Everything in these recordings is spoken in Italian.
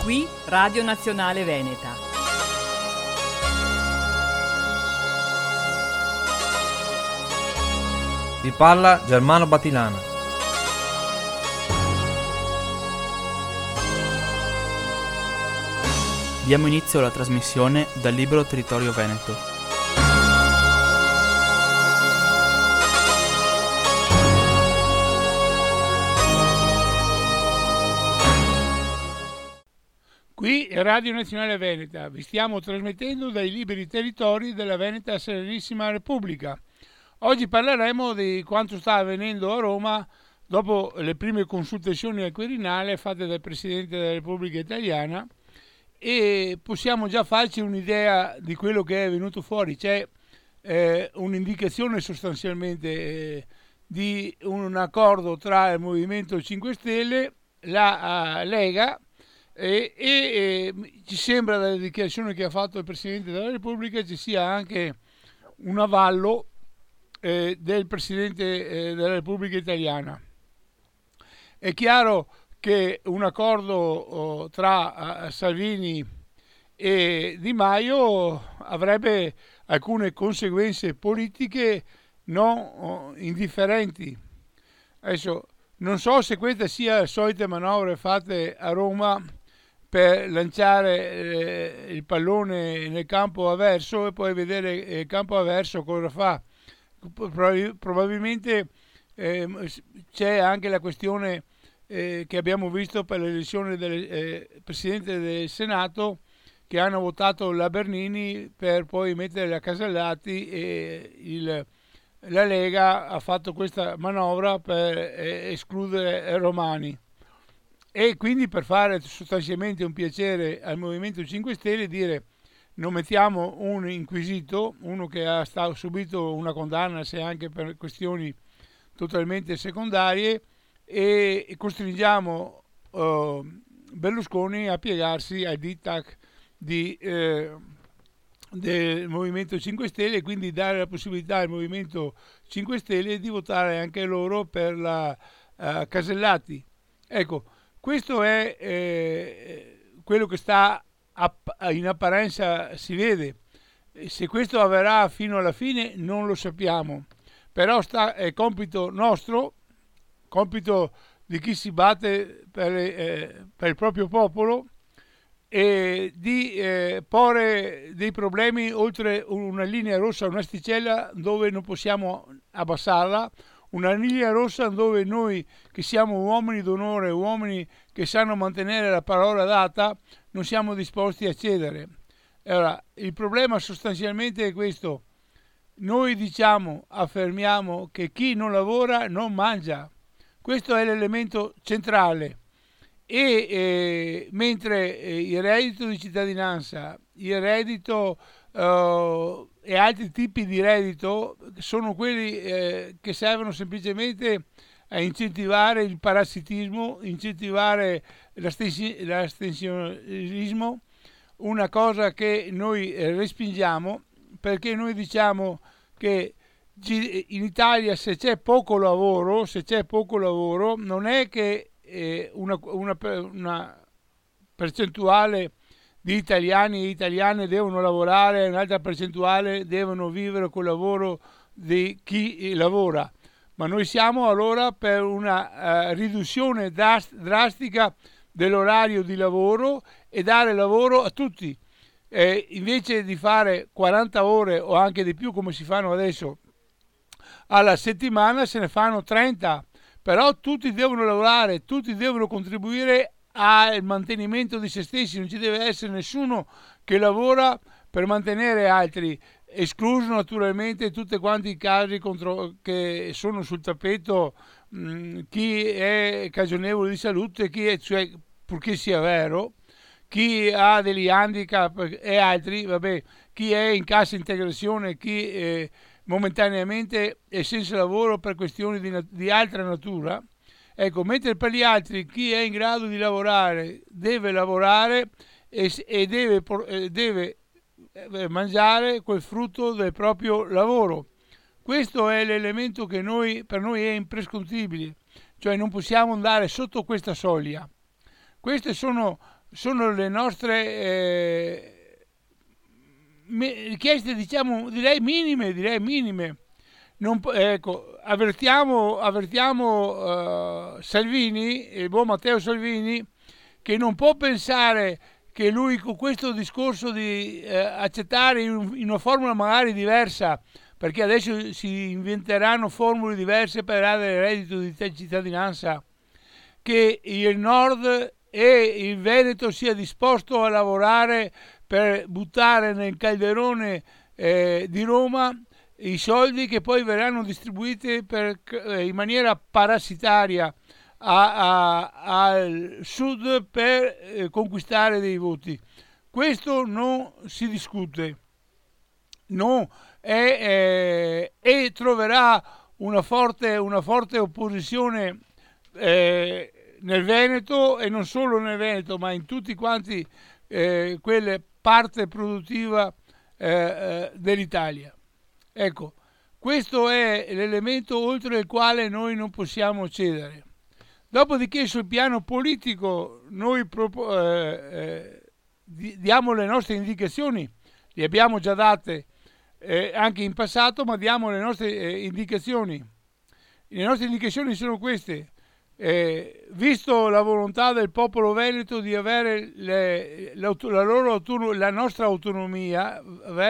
Qui Radio Nazionale Veneta. Vi parla Germano Batilana. Diamo inizio alla trasmissione dal Libero Territorio Veneto. Qui è Radio Nazionale Veneta, vi stiamo trasmettendo dai liberi territori della Veneta Serenissima Repubblica. Oggi parleremo di quanto sta avvenendo a Roma dopo le prime consultazioni al Quirinale fatte dal Presidente della Repubblica Italiana, e possiamo già farci un'idea di quello che è venuto fuori. C'è un'indicazione sostanzialmente di un accordo tra il Movimento 5 Stelle, la Lega, e ci sembra dalle dichiarazioni che ha fatto il Presidente della Repubblica ci sia anche un avallo del Presidente della Repubblica Italiana. È chiaro che un accordo tra Salvini e Di Maio avrebbe alcune conseguenze politiche non indifferenti. Adesso non so se queste sia le solite manovre fatte a Roma per lanciare il pallone nel campo avverso e poi vedere il campo avverso cosa fa. Probabilmente c'è anche la questione che abbiamo visto per l'elezione del Presidente del Senato, che hanno votato la Bernini per poi mettere la Casellati, e la Lega ha fatto questa manovra per escludere Romani, e quindi per fare sostanzialmente un piacere al Movimento 5 Stelle dire: non mettiamo un inquisito, uno che ha subito una condanna, se anche per questioni totalmente secondarie, e costringiamo Berlusconi a piegarsi al diktat del Movimento 5 Stelle, e quindi dare la possibilità al Movimento 5 Stelle di votare anche loro per la Casellati. Ecco, questo è quello che sta in apparenza si vede. Se questo avverrà fino alla fine non lo sappiamo, però è compito nostro, compito di chi si batte per il proprio popolo, e di porre dei problemi oltre una linea rossa, un'asticella dove non possiamo abbassarla, una linea rossa dove noi, che siamo uomini d'onore, uomini che sanno mantenere la parola data, non siamo disposti a cedere. Allora, il problema sostanzialmente è questo: noi affermiamo che chi non lavora non mangia. Questo è l'elemento centrale. E mentre il reddito di cittadinanza, il reddito e altri tipi di reddito sono quelli che servono semplicemente a incentivare il parassitismo, incentivare l'astensionismo, una cosa che noi respingiamo, perché noi diciamo che in Italia se c'è poco lavoro non è che una percentuale di italiani e italiane devono lavorare, un'altra percentuale devono vivere col lavoro di chi lavora, ma noi siamo allora per una riduzione drastica dell'orario di lavoro e dare lavoro a tutti. Invece di fare 40 ore o anche di più come si fanno adesso alla settimana, se ne fanno 30. Però tutti devono lavorare, tutti devono contribuire al mantenimento di se stessi, non ci deve essere nessuno che lavora per mantenere altri, escluso naturalmente tutti quanti i casi che sono sul tappeto, chi è cagionevole di salute, cioè purché sia vero, chi ha degli handicap e altri, chi è in cassa integrazione, chi momentaneamente è senza lavoro per questioni di altra natura. Ecco, mentre per gli altri chi è in grado di lavorare deve lavorare e deve mangiare quel frutto del proprio lavoro. Questo è l'elemento che per noi è imprescindibile, cioè non possiamo andare sotto questa soglia. Queste sono sono le nostre richieste, diciamo, direi minime. Ecco, avvertiamo Salvini, il buon Matteo Salvini, che non può pensare che lui con questo discorso di accettare in una formula magari diversa, perché adesso si inventeranno formule diverse per dare il reddito di cittadinanza, che il Nord e il Veneto sia disposto a lavorare per buttare nel calderone di Roma i soldi che poi verranno distribuiti in maniera parassitaria al sud per conquistare dei voti. Questo non si discute, e troverà una forte opposizione nel Veneto, e non solo nel Veneto, ma in tutti quanti quelle parte produttiva dell'Italia. Ecco, questo è l'elemento oltre il quale noi non possiamo cedere. Dopodiché sul piano politico noi diamo le nostre indicazioni, le abbiamo già date anche in passato, ma diamo le nostre indicazioni. Le nostre indicazioni sono queste. Visto la volontà del popolo veneto di avere la nostra autonomia,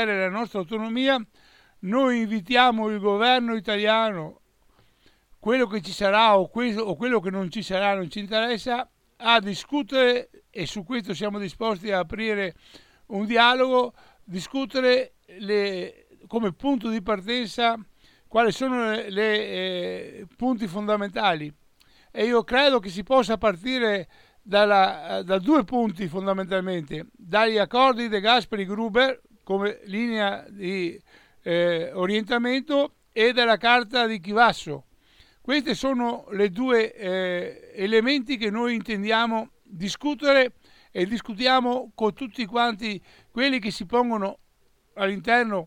noi invitiamo il governo italiano, quello che ci sarà o quello che non ci sarà, non ci interessa, a discutere, e su questo siamo disposti a aprire un dialogo, discutere come punto di partenza quali sono i punti fondamentali. E io credo che si possa partire da due punti fondamentalmente: dagli accordi De Gasperi-Gruber come linea di orientamento e dalla carta di Chivasso. Questi sono i due elementi che noi intendiamo discutere, e discutiamo con tutti quanti quelli che si pongono all'interno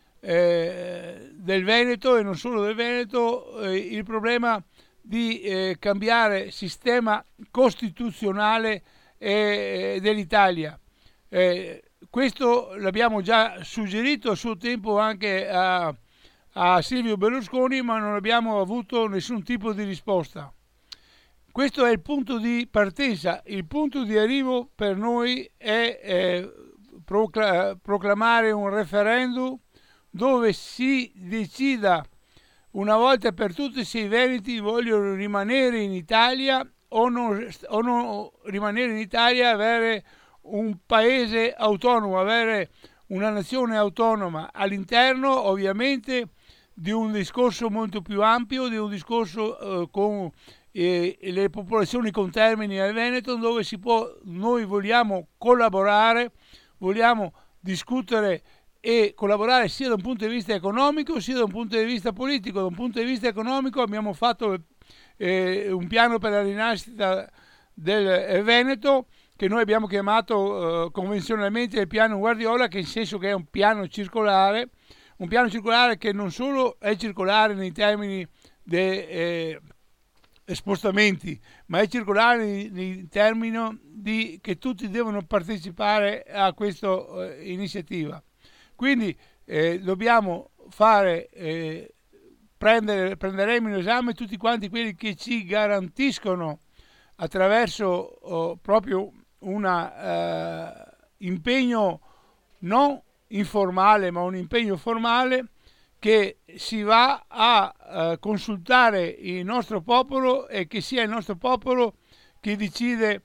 del Veneto, e non solo del Veneto, il problema di cambiare sistema costituzionale dell'Italia. Questo l'abbiamo già suggerito a suo tempo anche a Silvio Berlusconi, ma non abbiamo avuto nessun tipo di risposta. Questo è il punto di partenza. Il punto di arrivo per noi è proclamare un referendum dove si decida una volta per tutte se i veneti vogliono rimanere in Italia o non rimanere in Italia, avere un paese autonomo, avere una nazione autonoma all'interno ovviamente di un discorso molto più ampio, di un discorso con le popolazioni contermini al Veneto, dove noi vogliamo collaborare, vogliamo discutere e collaborare sia da un punto di vista economico sia da un punto di vista politico. Da un punto di vista economico abbiamo fatto un piano per la rinascita del Veneto, che noi abbiamo chiamato convenzionalmente il piano Guardiola, che in senso che è un piano circolare che non solo è circolare nei termini dei spostamenti, ma è circolare nei termini di che tutti devono partecipare a questa iniziativa. Quindi dobbiamo prenderemo in esame tutti quanti quelli che ci garantiscono, attraverso proprio un impegno non informale ma un impegno formale, che si va a consultare il nostro popolo, e che sia il nostro popolo che decide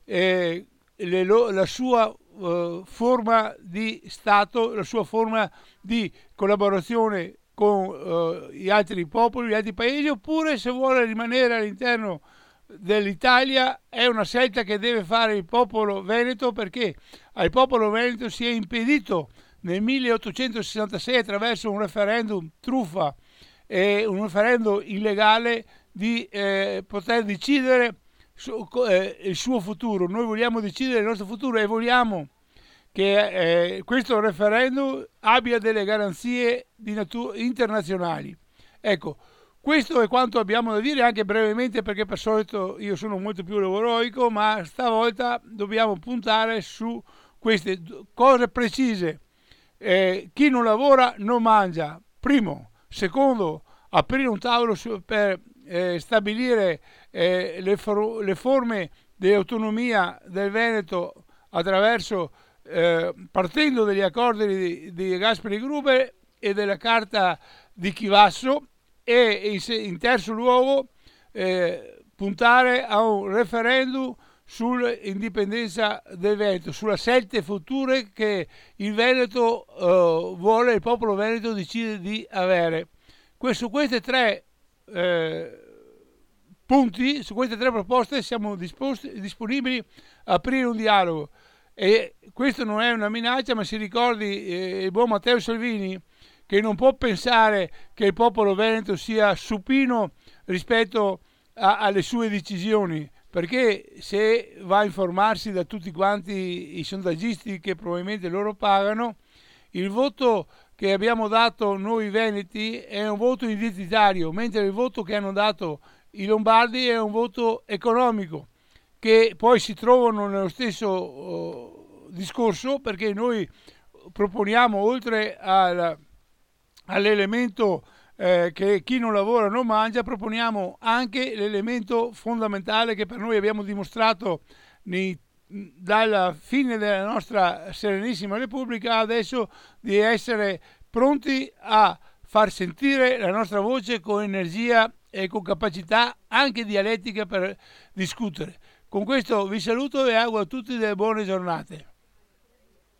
la sua forma di Stato, la sua forma di collaborazione con gli altri popoli, gli altri paesi, oppure se vuole rimanere all'interno dell'Italia. È una scelta che deve fare il popolo veneto, perché al popolo veneto si è impedito nel 1866, attraverso un referendum truffa e un referendum illegale, di poter decidere il suo futuro. Noi vogliamo decidere il nostro futuro e vogliamo che questo referendum abbia delle garanzie di internazionali. Ecco, Questo è quanto abbiamo da dire, anche brevemente, perché per solito io sono molto più lavoreico, ma stavolta dobbiamo puntare su queste cose precise. Chi non lavora non mangia, primo. Secondo, aprire un tavolo per stabilire le forme di autonomia del Veneto attraverso partendo dagli accordi di Gasperi Gruber e della carta di Chivasso, e in terzo luogo puntare a un referendum sull'indipendenza del Veneto, sulle scelte future che il Veneto vuole, il popolo veneto decide di avere. Su questi tre punti, su queste tre proposte siamo disponibili a aprire un dialogo, e questo non è una minaccia, ma si ricordi il buon Matteo Salvini, che non può pensare che il popolo veneto sia supino rispetto alle sue decisioni, perché se va a informarsi da tutti quanti i sondaggisti che probabilmente loro pagano, il voto che abbiamo dato noi veneti è un voto identitario, mentre il voto che hanno dato i lombardi è un voto economico, che poi si trovano nello stesso discorso, perché noi proponiamo, oltre all'elemento che chi non lavora non mangia, proponiamo anche l'elemento fondamentale che per noi abbiamo dimostrato dalla fine della nostra Serenissima Repubblica adesso, di essere pronti a far sentire la nostra voce con energia e con capacità anche dialettica per discutere. Con questo vi saluto e auguro a tutti delle buone giornate.